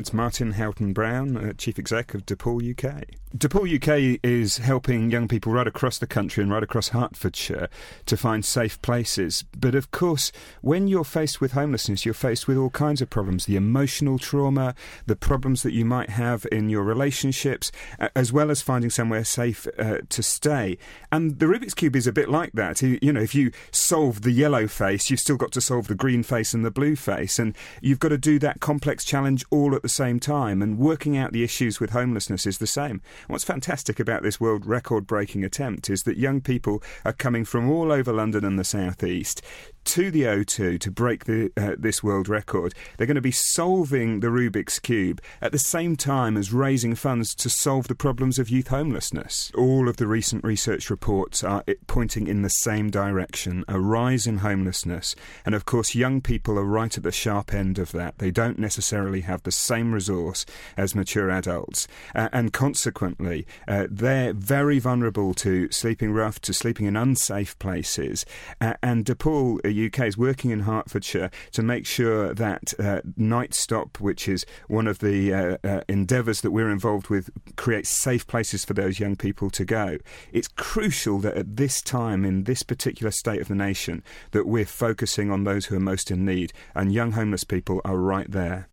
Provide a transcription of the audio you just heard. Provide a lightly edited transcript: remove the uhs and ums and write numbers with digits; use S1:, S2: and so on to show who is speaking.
S1: It's Martin Houghton-Brown, Chief Exec of DePaul UK. DePaul UK is helping young people right across the country and right across Hertfordshire to find safe places. But of course, when you're faced with homelessness, you're faced with all kinds of problems, the emotional trauma, the problems that you might have in your relationships, as well as finding somewhere safe to stay. And the Rubik's Cube is a bit like that. You know, if you solve the yellow face, you've still got to solve the green face and the blue face. And you've got to do that complex challenge all at the same time. And working out the issues with homelessness is the same. What's fantastic about this world record-breaking attempt is that young people are coming from all over London and the South East to the O2 to break this world record. They're going to be solving the Rubik's Cube at the same time as raising funds to solve the problems of youth homelessness. All of the recent research reports are pointing in the same direction, a rise in homelessness. And of course, young people are right at the sharp end of that. They don't necessarily have the same resource as mature adults. And consequently, they're very vulnerable to sleeping rough, to sleeping in unsafe places. And DePaul UK is working in Hertfordshire to make sure that Night Stop, which is one of the endeavours that we're involved with, creates safe places for those young people to go. It's crucial that at this time, in this particular state of the nation, that we're focusing on those who are most in need, and young homeless people are right there.